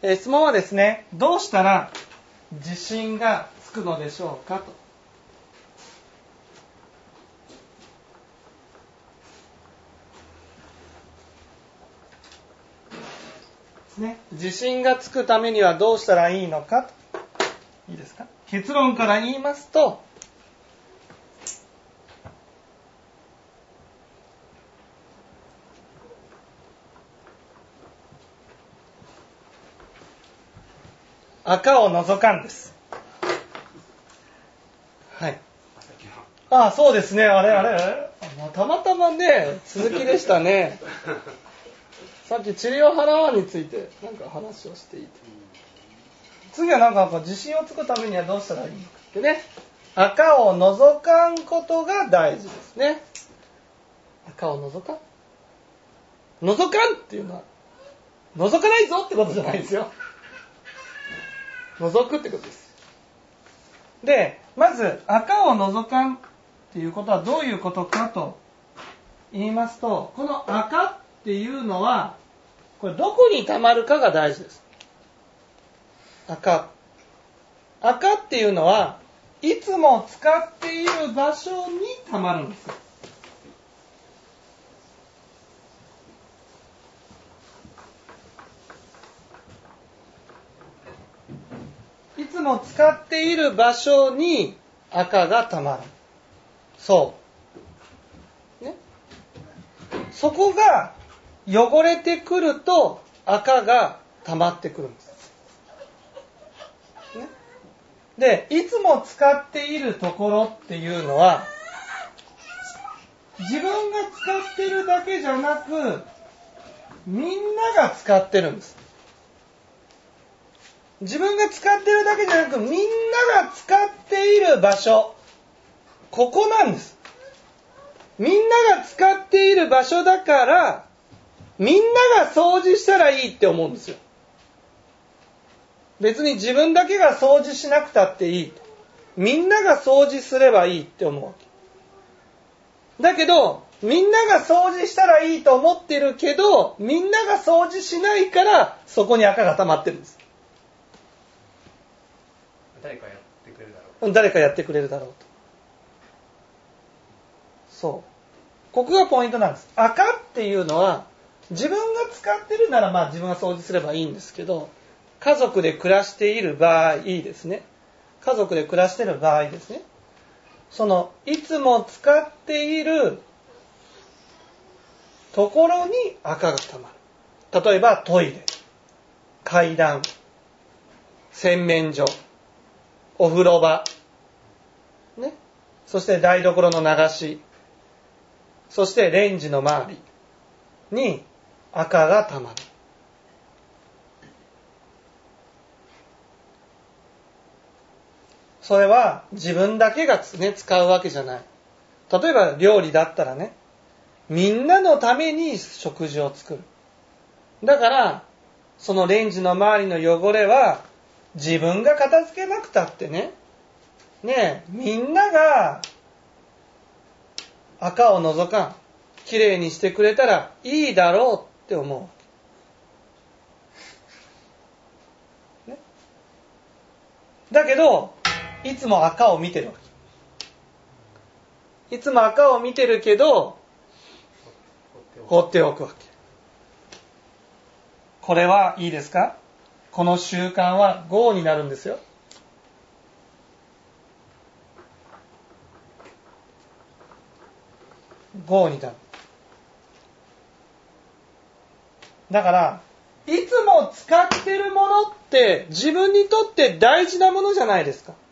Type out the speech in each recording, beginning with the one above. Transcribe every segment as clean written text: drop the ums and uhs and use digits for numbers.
質問はですね、どうしたら自信がつくのでしょうかと。自信がつくためにはどうしたらいいのかと。いいですか？結論から言いますと、赤を除かんです。はい。ああ、そうですね。あれたまたまね、続きでしたね。さっき治療払わんについてなんか話をしていて。次はなんか自信をつくためにはどうしたらいいのかってね。赤を除かんことが大事ですね。赤を除かん。除かんっていうのは、除かないぞってことじゃないですよ。除くってことです。で、まず赤を除かんっていうことはどういうことかと言いますと、この赤っていうのは、これどこに溜まるかが大事です。赤っていうのは、いつも使っている場所に溜まるんですよ。いつも使っている場所に赤が溜まる。そう。ね。そこが汚れてくると赤が溜まってくるんです。ね。で、いつも使っているところっていうのは、自分が使ってるだけじゃなく、みんなが使ってるんです。自分が使ってるだけじゃなく、みんなが使っている場所、ここなんです。みんなが使っている場所だから、みんなが掃除したらいいって思うんですよ。別に自分だけが掃除しなくたっていい。みんなが掃除すればいいって思うわけ。だけど、みんなが掃除したらいいと思ってるけど、みんなが掃除しないから、そこに赤が溜まってるんです。 誰かやってくれるだろう。 誰かやってくれるだろうと。そう。ここがポイントなんです。赤っていうのは、自分が使ってるなら自分が掃除すればいいんですけど、家族で暮らしている場合ですね。家族で暮らしている場合ですね。いつも使っているところに赤が溜まる。例えばトイレ、階段、洗面所、お風呂場、ね。そして台所の流し、そしてレンジの周りに赤が溜まる。それは自分だけが使うわけじゃない。例えば料理だったらね、みんなのために食事を作る。だから、そのレンジの周りの汚れは自分が片付けなくたってね、みんなが赤を除かん、きれいにしてくれたらいいだろうって思う。ね、だけど、いつも赤を見てるわけ。いつも赤を見てるけど、放っておくわけ。これはいいですか？この習慣は業になるんですよ。業になる。だから、いつも使ってるものって自分にとって大事なものじゃないですか。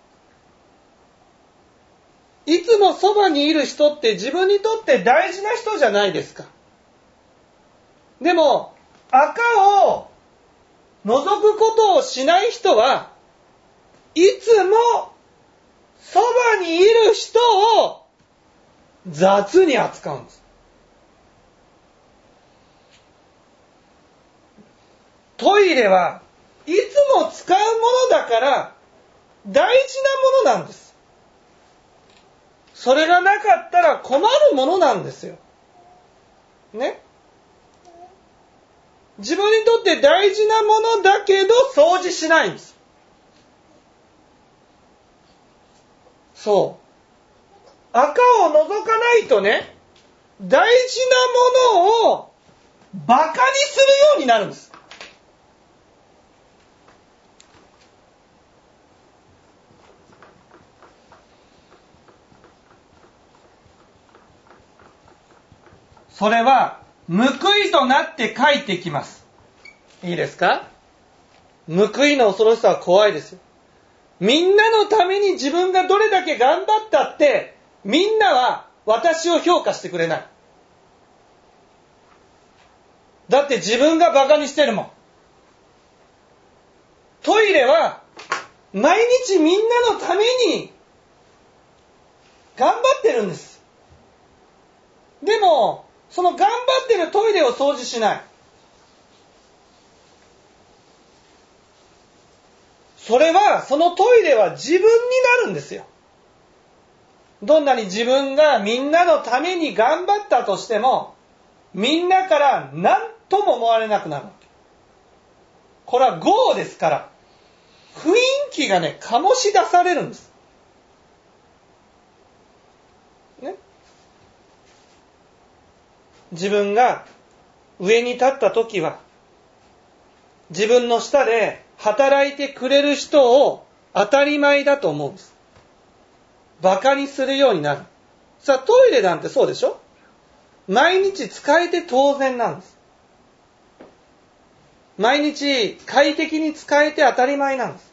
いつもそばにいる人って自分にとって大事な人じゃないですか。でも、赤を除くことをしない人は、いつもそばにいる人を雑に扱うんです。トイレはいつも使うものだから大事なものなんです。それがなかったら困るものなんですよ。ね。 自分にとって大事なものだけど掃除しないんです。そう。赤を除かないとね、大事なものをバカにするようになるんです。それは報いとなって返ってきます。いいですか？報いの恐ろしさは怖いですよ。みんなのために自分がどれだけ頑張ったって、みんなは私を評価してくれない。だって自分がバカにしてるもん。トイレは毎日みんなのために頑張ってるんです。でも、その頑張ってるトイレを掃除しない。それは、そのトイレは自分になるんですよ。どんなに自分がみんなのために頑張ったとしても、みんなから何とも思われなくなるわけ。これは業ですから、雰囲気がね、醸し出されるんです。ね。自分が上に立った時は、自分の下で働いてくれる人を当たり前だと思うんです。バカにするようになる。さあ、トイレなんてそうでしょ？毎日使えて当然なんです。毎日快適に使えて当たり前なんです。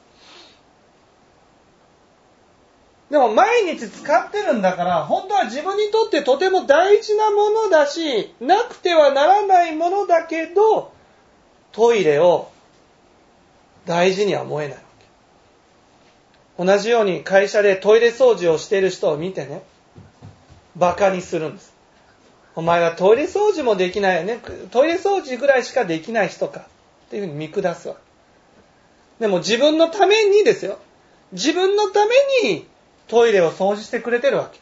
でも毎日使ってるんだから、本当は自分にとってとても大事なものだし、なくてはならないものだけど、トイレを大事には思えないわけ。同じように会社でトイレ掃除をしている人を見てね、バカにするんです。お前はトイレ掃除もできないよね。トイレ掃除ぐらいしかできない人か。っていうふうに見下すわ。でも自分のためにですよ。自分のためにトイレを掃除してくれてるわけ。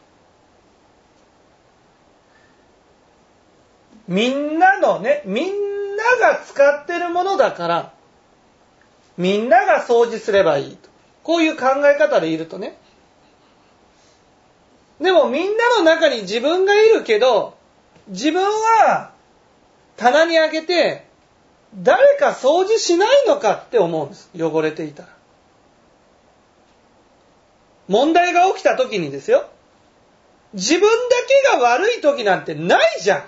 みんなのね、みんなが使ってるものだから、みんなが掃除すればいいと。こういう考え方でいるとね。でもみんなの中に自分がいるけど、自分は棚にあげて、誰か掃除しないのかって思うんです。汚れていたら。問題が起きた時にですよ。自分だけが悪い時なんてないじゃん。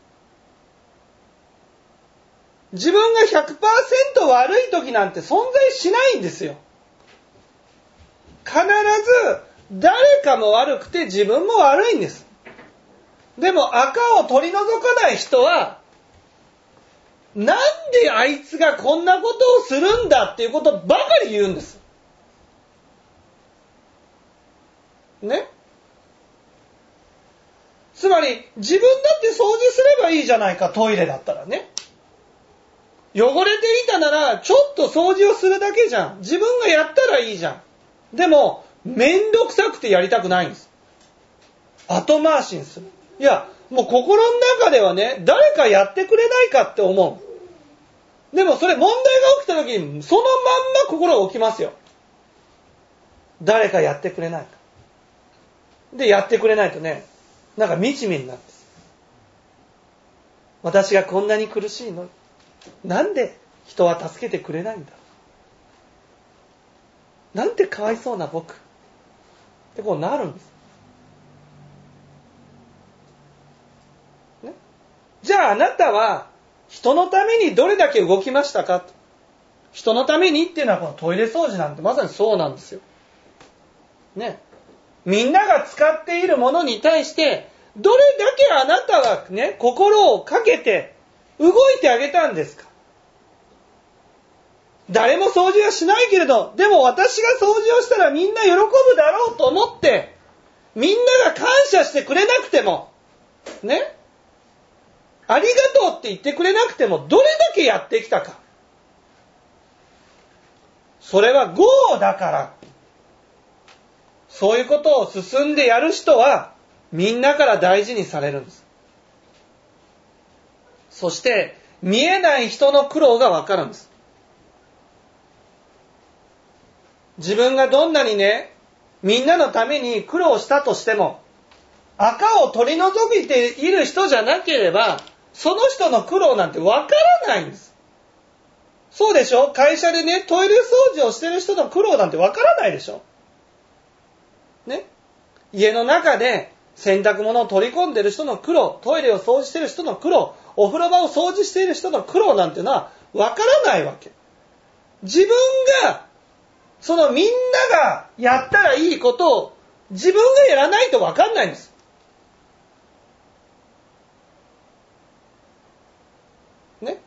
自分が 100% 悪い時なんて存在しないんですよ。必ず誰かも悪くて自分も悪いんです。でも赤を取り除かない人は、なんであいつがこんなことをするんだっていうことばかり言うんです。ね。つまり自分だって掃除すればいいじゃないか、トイレだったらね。汚れていたならちょっと掃除をするだけじゃん。自分がやったらいいじゃん。でもめんどくさくてやりたくないんです。後回しにする。いや、もう心の中ではね、誰かやってくれないかって思う。でもそれ問題が起きた時にそのまんま心が起きますよ。誰かやってくれないか。で、やってくれないとね、なんか惨めになるんです。私がこんなに苦しいの。なんで人は助けてくれないんだ。なんてかわいそうな僕。ってこうなるんです。ね、じゃああなたは人のためにどれだけ動きましたか。人のためにっていうのはこのトイレ掃除なんてまさにそうなんですよ。ね。みんなが使っているものに対してどれだけあなたはね、心をかけて動いてあげたんですか。誰も掃除はしないけれど、でも私が掃除をしたらみんな喜ぶだろうと思って、みんなが感謝してくれなくても、ね、ありがとうって言ってくれなくても、どれだけやってきたか。それは業だから。そういうことを進んでやる人は、みんなから大事にされるんです。そして、 見えない人の苦労がわかるんです。自分がどんなにね、みんなのために苦労したとしても、赤を取り除いている人じゃなければ、その人の苦労なんてわからないんです。そうでしょ？会社でね、トイレ掃除をしてる人の苦労なんてわからないでしょ？ね？家の中で洗濯物を取り込んでる人の苦労、トイレを掃除してる人の苦労、お風呂場を掃除している人の苦労なんてのはわからないわけ。自分が、そのみんながやったらいいことを自分がやらないとわかんないんです。ね。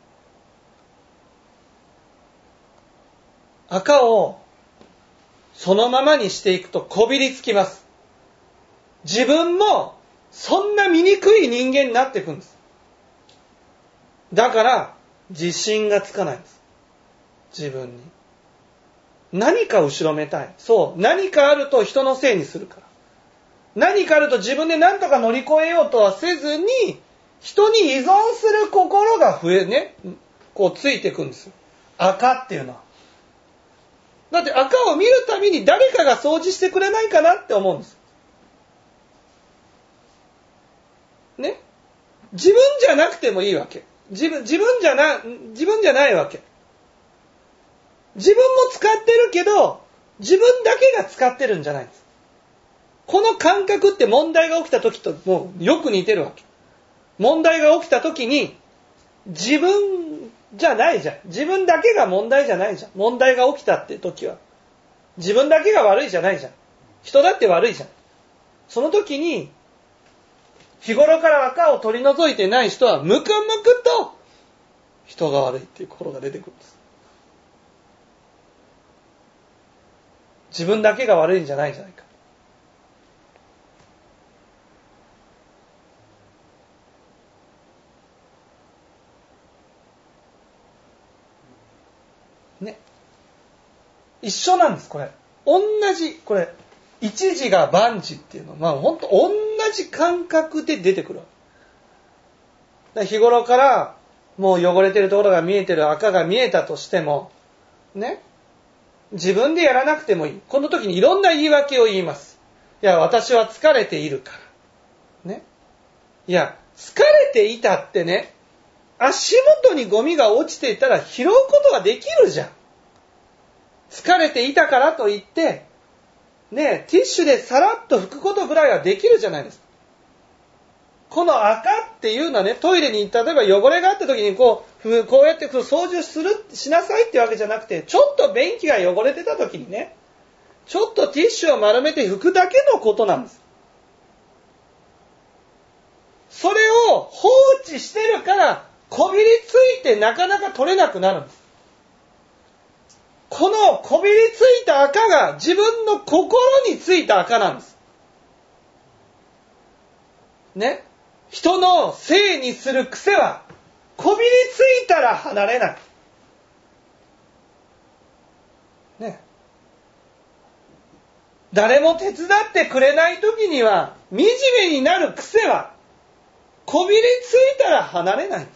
赤をそのままにしていくとこびりつきます。自分もそんな醜い人間になっていくんです。だから自信がつかないんです。自分に。何か後ろめたい。そう。何かあると人のせいにするから。何かあると自分で何とか乗り越えようとはせずに、人に依存する心がこうついていくんですよ。赤っていうのは。だって赤を見るたびに誰かが掃除してくれないかなって思うんです。ね。自分じゃなくてもいいわけ。自分じゃないわけ。自分も使ってるけど、自分だけが使ってるんじゃないんです。この感覚って問題が起きた時ともうよく似てるわけ。問題が起きた時に、自分じゃないじゃん。自分だけが問題じゃないじゃん。問題が起きたって時は。自分だけが悪いじゃないじゃん。人だって悪いじゃん。その時に、日頃から赤を取り除いてない人は、むくむくと、人が悪いっていう心が出てくるんです。自分だけが悪いんじゃないんじゃないか。ね。一緒なんです、これ。これ、一時が万事っていうのは、本当同じ感覚で出てくる。日頃から、もう汚れてるところが見えてる、赤が見えたとしても、ね。自分でやらなくてもいい。この時にいろんな言い訳を言います。いや、私は疲れているから。ね。いや、疲れていたってね、足元にゴミが落ちていたら拾うことができるじゃん。疲れていたからといって、ね、ティッシュでさらっと拭くことぐらいはできるじゃないですか。この赤っていうのはね、トイレに例えば汚れがあった時にこうやって掃除しなさいってわけじゃなくて、ちょっと便器が汚れてた時にね、ちょっとティッシュを丸めて拭くだけのことなんです。それを放置してるからこびりついてなかなか取れなくなるんです。このこびりついた赤が自分の心についた赤なんです。ね。人のせいにする癖はこびりついたら離れない。ね。誰も手伝ってくれない時には惨めになる癖はこびりついたら離れないんです。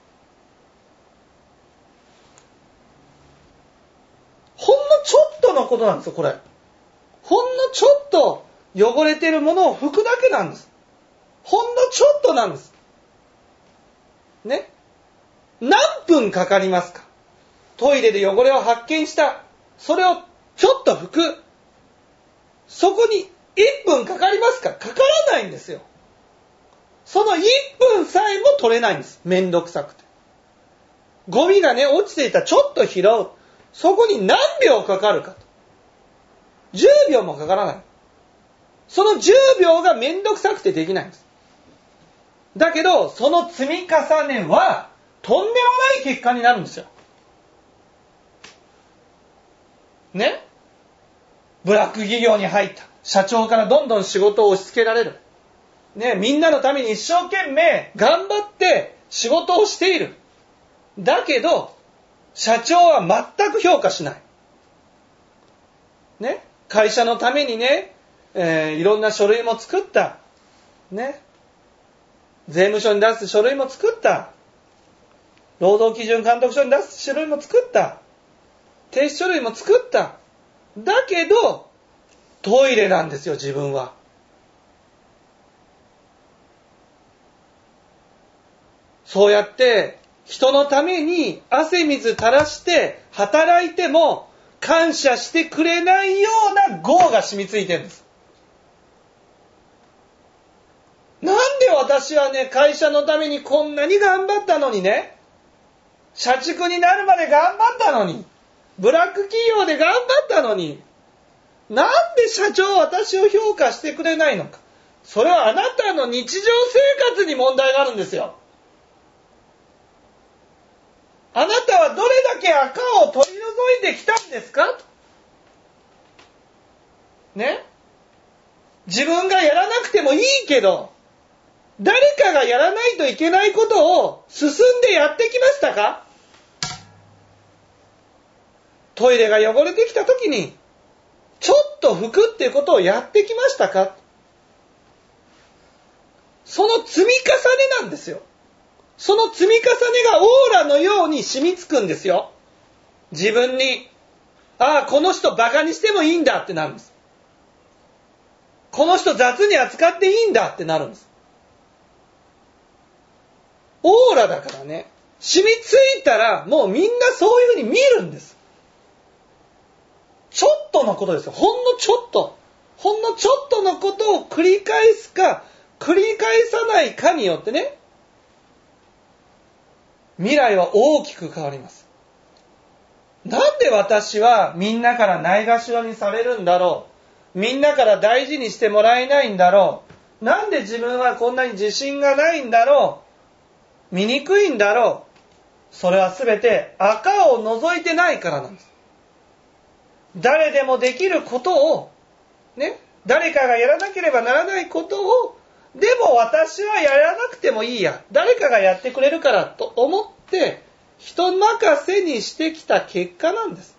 ほんのちょっとのことなんですよ、これ。ほんのちょっと汚れてるものを拭くだけなんです。ほんのちょっとなんです。ね。何分かかりますか？トイレで汚れを発見した。それをちょっと拭く。そこに1分かかりますか？かからないんですよ。その1分さえも取れないんです。めんどくさくて。ゴミがね、落ちていたらちょっと拾う。そこに何秒かかるかと。10秒もかからない。その10秒がめんどくさくてできないんです。だけど、その積み重ねは、とんでもない結果になるんですよ。ね？ブラック企業に入った。社長からどんどん仕事を押し付けられる。ね、みんなのために一生懸命頑張って仕事をしている。だけど、社長は全く評価しない。ね、会社のためにね、いろんな書類も作った。ね、税務署に出す書類も作った。 労働基準監督署に出す書類も作った。提出書類も作った。だけど、トイレなんですよ、自分は。そうやって、人のために汗水垂らして働いても感謝してくれないような業が染みついてるんです。なんで私はね、会社のためにこんなに頑張ったのにね、社畜になるまで頑張ったのに、ブラック企業で頑張ったのに、なんで社長は私を評価してくれないのか。それはあなたの日常生活に問題があるんですよ。あなたはどれだけ赤を取り除いてきたんですか？ね？自分がやらなくてもいいけど、誰かがやらないといけないことを進んでやってきましたか？トイレが汚れてきたときに、ちょっと拭くっていうことをやってきましたか？その積み重ねなんですよ。その積み重ねがオーラのように染みつくんですよ。自分に。ああ、この人バカにしてもいいんだってなるんです。この人雑に扱っていいんだってなるんです。オーラだからね。染みついたらもうみんなそういうふうに見るんです。ちょっとのことですよ。ほんのちょっと。ほんのちょっとのことを繰り返すか、繰り返さないかによってね、未来は大きく変わります。なんで私はみんなからないがしろにされるんだろう。みんなから大事にしてもらえないんだろう。なんで自分はこんなに自信がないんだろう。醜いんだろう。それはすべて赤を除いてないからなんです。誰でもできることを、ね、誰かがやらなければならないことを、でも私はやらなくてもいいや。誰かがやってくれるからと思って、人任せにしてきた結果なんです。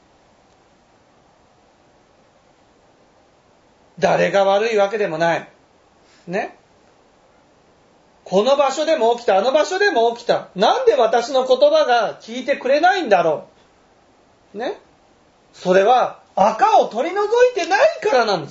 誰が悪いわけでもない。ね。この場所でも起きた、あの場所でも起きた。なんで私の言葉が聞いてくれないんだろう。ね。それは赤を取り除いてないからなんです。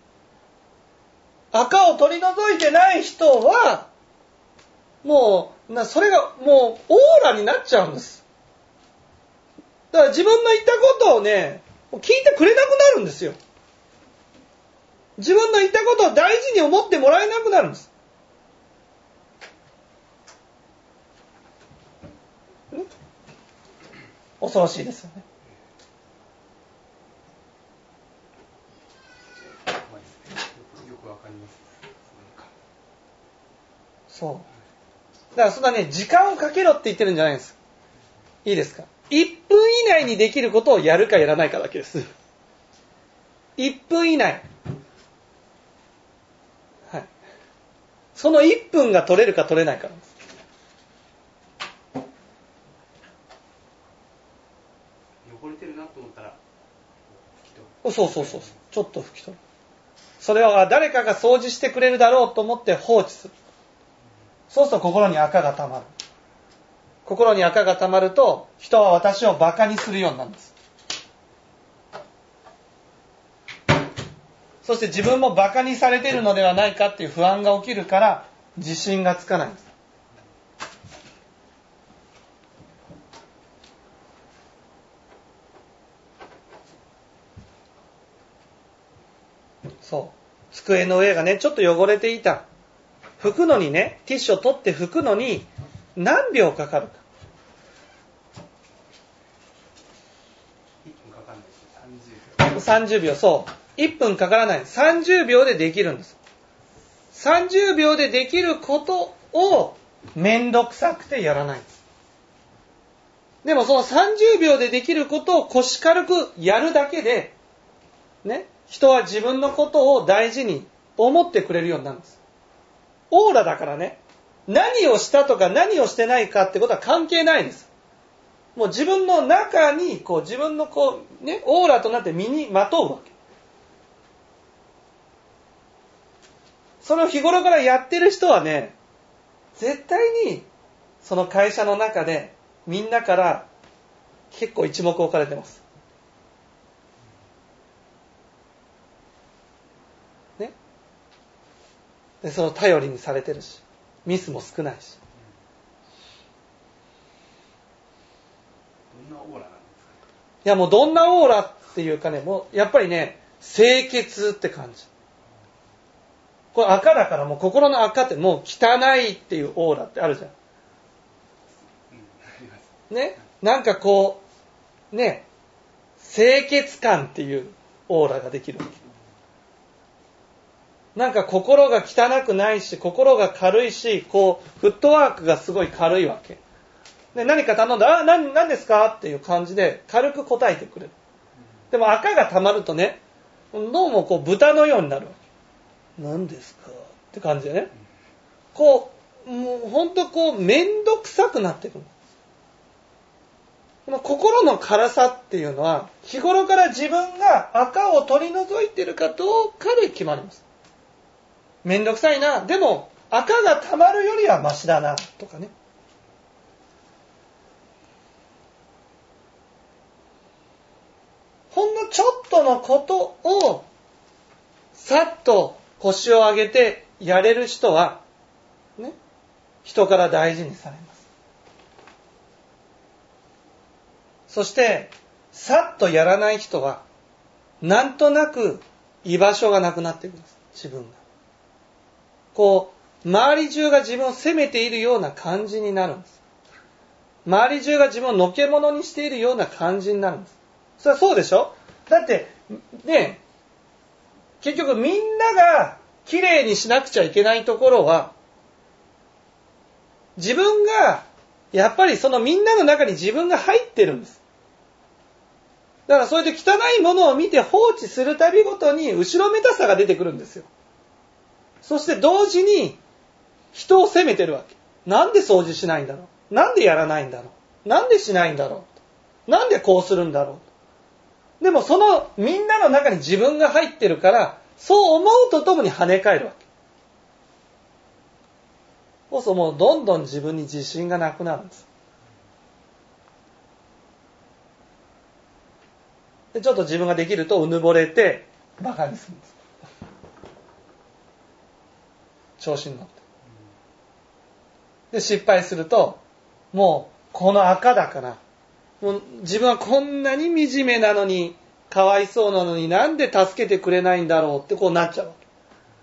赤を取り除いてない人は、もう、それがもうオーラになっちゃうんです。だから自分の言ったことをね、聞いてくれなくなるんですよ。自分の言ったことを大事に思ってもらえなくなるんです。恐ろしいですよね。 よくわかります。 そう。だからそんなね、時間をかけろって言ってるんじゃないんです。いいですか？ 1 分以内にできることをやるかやらないかだけです。1分以内。はい。その1分が取れるか取れないかなんです。 汚れてるなと思ったら拭き取る。そう。ちょっと拭き取る。それは誰かが掃除してくれるだろうと思って放置する。そうすると心に赤が溜まる。心に赤が溜まると、人は私をバカにするようになるんです。そして自分もバカにされているのではないかっていう不安が起きるから、自信がつかないんです。そう。机の上がね、ちょっと汚れていた。拭くのにね、ティッシュを取って拭くのに何秒かかるか。 1分かかんないです。 30秒、そう。1分かからない。30秒でできるんです。30秒でできることをめんどくさくてやらないんです。でもその30秒でできることを腰軽くやるだけで、ね、人は自分のことを大事に思ってくれるようになるんです。オーラだからね、何をしたとか何をしてないかってことは関係ないんです。もう自分の中に自分のね、オーラとなって身にまとうわけ。それを日頃からやってる人はね、絶対にその会社の中でみんなから結構一目置かれてます。ね。で、その頼りにされてるし、ミスも少ないし。 どんなオーラなんですか？ いやもうどんなオーラっていうかね、もうやっぱりね、清潔って感じ。これ赤だからもう心の赤ってもう汚いっていうオーラってあるじゃん。ね。なんかこう、ね、清潔感っていうオーラができるわけ。なんか心が汚くないし、心が軽いし、こう、フットワークがすごい軽いわけ。で、何か頼んだ、何ですかっていう感じで軽く答えてくれる。でも赤が溜まるとね、どうもこう豚のようになるわけ。何ですかって感じでね。こう、もうほんとこう、めんどくさくなってくる。この心の軽さっていうのは、日頃から自分が赤を取り除いているかどうかで決まります。めんどくさいな、でも赤が溜まるよりはマシだな、とかね。ほんのちょっとのことを、さっと腰を上げてやれる人は、ね、人から大事にされます。そして、さっとやらない人は、なんとなく居場所がなくなっていくんです。自分が。こう、周り中が自分を責めているような感じになるんです。周り中が自分をのけ者にしているような感じになるんです。それはそうでしょ？だって、ね、結局みんながきれいにしなくちゃいけないところは、自分が、やっぱりそのみんなの中に自分が入ってるんです。だからそうやって汚いものを見て放置するたびごとに後ろめたさが出てくるんですよ。そして同時に人を責めてるわけ。なんで掃除しないんだろう？なんでやらないんだろう？なんでしないんだろう？なんでこうするんだろう？でもそのみんなの中に自分が入ってるから、そう思うとともに跳ね返るわけ。そうするともうどんどん自分に自信がなくなるんです。でちょっと自分ができるとうぬぼれてバカにするんです。調子に乗って。で失敗するともうこの赤だから、もう自分はこんなに惨めなのにかわいそうなのになんで助けてくれないんだろうってこうなっちゃうわけ。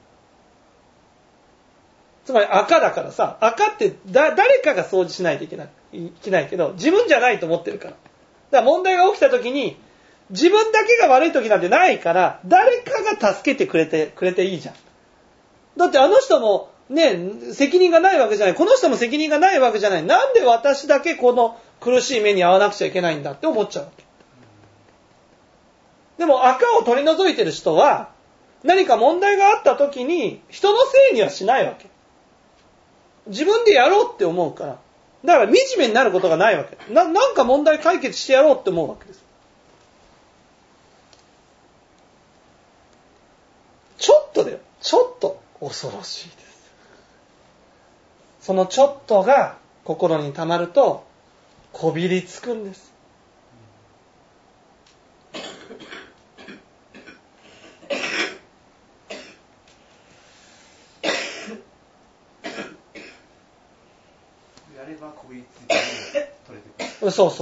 つまり赤だからさ、赤って誰かが掃除しないといけないけど自分じゃないと思ってるから。だから問題が起きた時に自分だけが悪い時なんてないから、誰かが助けてくれていいじゃん。だってあの人もね、責任がないわけじゃない。この人も責任がないわけじゃない。なんで私だけこの苦しい目に遭わなくちゃいけないんだって思っちゃうわけ。でも赤を取り除いてる人は、何か問題があった時に人のせいにはしないわけ。自分でやろうって思うから。だから惨めになることがないわけ。なんか問題解決してやろうって思うわけです。ちょっとだよ。ちょっと恐ろしいです。そのちょっとが心に溜まるとこびりつくんです。 やればこびりついて取れてくる。 そう。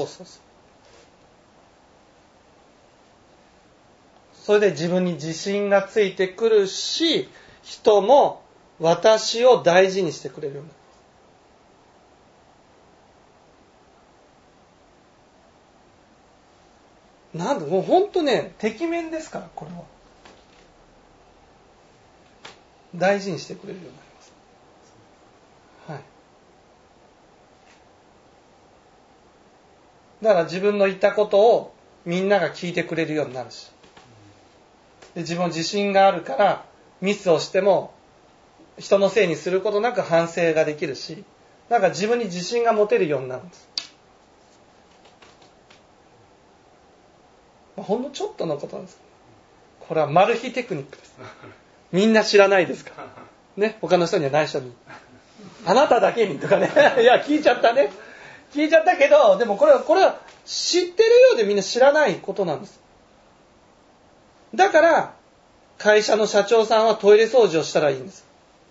それで自分に自信がついてくるし、人も私を大事にしてくれるようになる。なんだ、もう本当ね、てきめんですから、これは。大事にしてくれるようになります。はい。だから自分の言ったことをみんなが聞いてくれるようになるし。で自分自信があるからミスをしても人のせいにすることなく反省ができるし、なんか自分に自信が持てるようになるんです。ほんのちょっとのことなんです。これはマル秘テクニックです。みんな知らないですから。ね、他の人には内緒に。 あなただけにとかね。いや、聞いちゃったね。聞いちゃったけど、でもこれは知ってるようでみんな知らないことなんです。だから、会社の社長さんはトイレ掃除をしたらいいんです。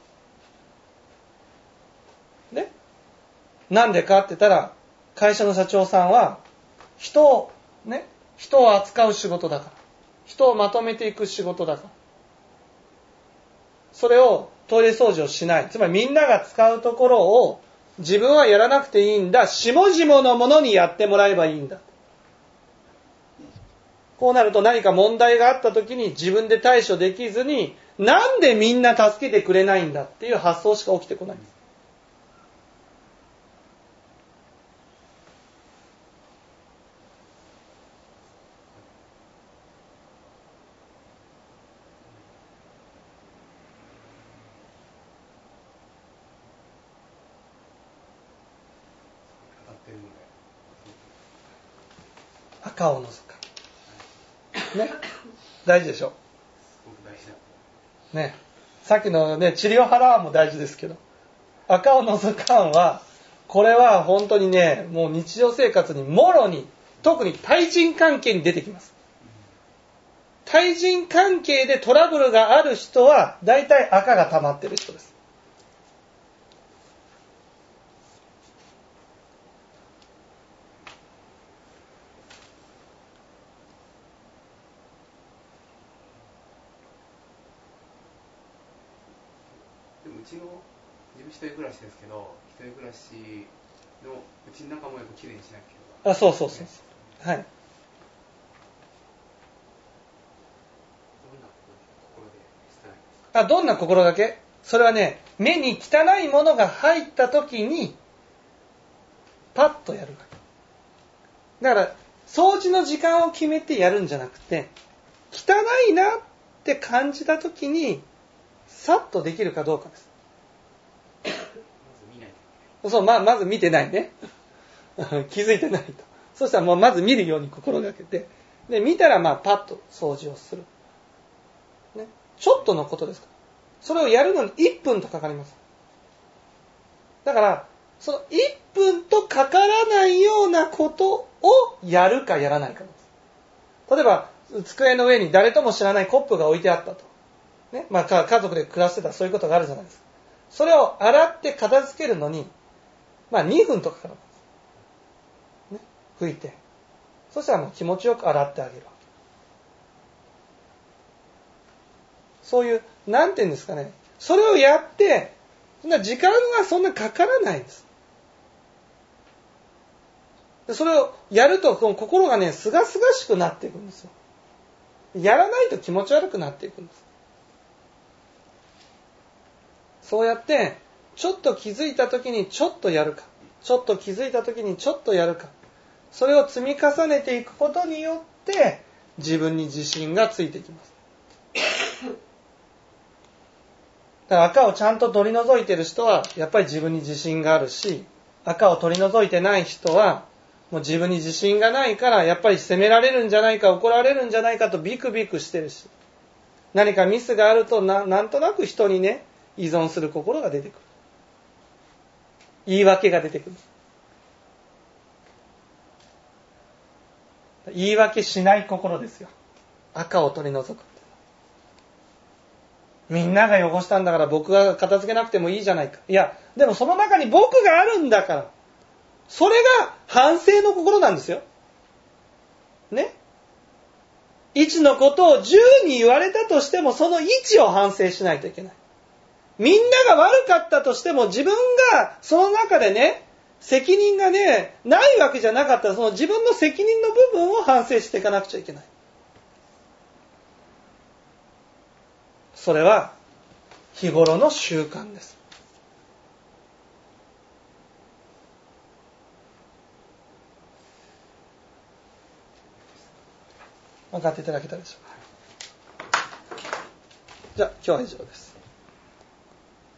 ね。なんでかって言ったら、会社の社長さんは、人を扱う仕事だから。人をまとめていく仕事だから。それをトイレ掃除をしない。つまりみんなが使うところを自分はやらなくていいんだ。下々のものにやってもらえばいいんだ。こうなると何か問題があった時に自分で対処できずに、なんでみんな助けてくれないんだっていう発想しか起きてこないんです。赤を除かね、大事でしょ。ね、さっきのね、チリオハラーも大事ですけど、赤を除かんは、これは本当にね、もう日常生活にもろに、特に対人関係に出てきます。対人関係でトラブルがある人は、大体赤が溜まってる人です。 うちの自分一人暮らしですけど、一人暮らしのうちの中もやっぱきれいにしなきゃいけない。 そう。はい。どんな心がけ？それはね、目に汚いものが入った時にパッとやるわけ。だから掃除の時間を決めてやるんじゃなくて、汚いなって感じた時にさっとできるかどうかです。まず見てないね。気づいてないと。そしたらもうまず見るように心がけて、で見たらパッと掃除をする。ね、ちょっとのことですから。それをやるのに1分とかかります。だからその1分とかからないようなことをやるかやらないかです。例えば机の上に誰とも知らないコップが置いてあったと。ね、家族で暮らしてたらそういうことがあるじゃないですか。それを洗って片付けるのに2分とかかかるんです。ね、拭いて。そしたら気持ちよく洗ってあげるわけ。そういう、なんていうんですかね。それをやって、時間はそんなかからないんです。でそれをやると、心がね、すがすがしくなっていくんですよ。やらないと気持ち悪くなっていくんです。そうやって、ちょっと気づいた時にちょっとやるか。ちょっと気づいた時にちょっとやるか。それを積み重ねていくことによって、自分に自信がついてきます。だから赤をちゃんと取り除いている人は、やっぱり自分に自信があるし、赤を取り除いてない人は、もう自分に自信がないから、やっぱり責められるんじゃないか、怒られるんじゃないかとビクビクしてるし、何かミスがあるとなんとなく人にね、依存する心が出てくる。言い訳が出てくる。言い訳しない心ですよ。赤を取り除く。みんなが汚したんだから僕が片付けなくてもいいじゃないか。いや、でもその中に僕があるんだから。それが反省の心なんですよ。ね。1のことを10に言われたとしても、その1を反省しないといけない。みんなが悪かったとしても、自分がその中でね、責任がね、ないわけじゃなかったら、その自分の責任の部分を反省していかなくちゃいけない。それは日頃の習慣です。分かっていただけたでしょうか。じゃあ今日は以上です。